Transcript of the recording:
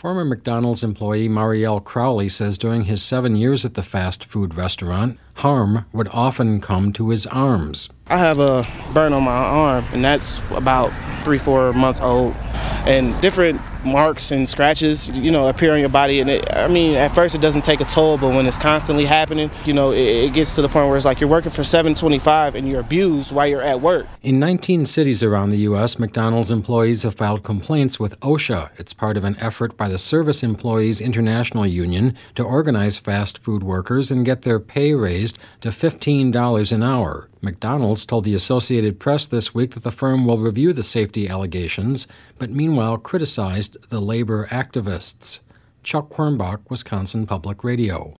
Former McDonald's employee Marielle Crowley says during his 7 years at the fast food restaurant, harm would often come to his arms. I have a burn on my arm, and that's about 3-4 months old, and different marks and scratches, appear on your body. And at first it doesn't take a toll, but when it's constantly happening, it gets to the point where it's like you're working for $7.25 and you're abused while you're at work. In 19 cities around the U.S., McDonald's employees have filed complaints with OSHA. It's part of an effort by the Service Employees International Union to organize fast food workers and get their pay raised to $15 an hour. McDonald's told the Associated Press this week that the firm will review the safety allegations, but meanwhile criticized the labor activists. Chuck Quirmbach, Wisconsin Public Radio.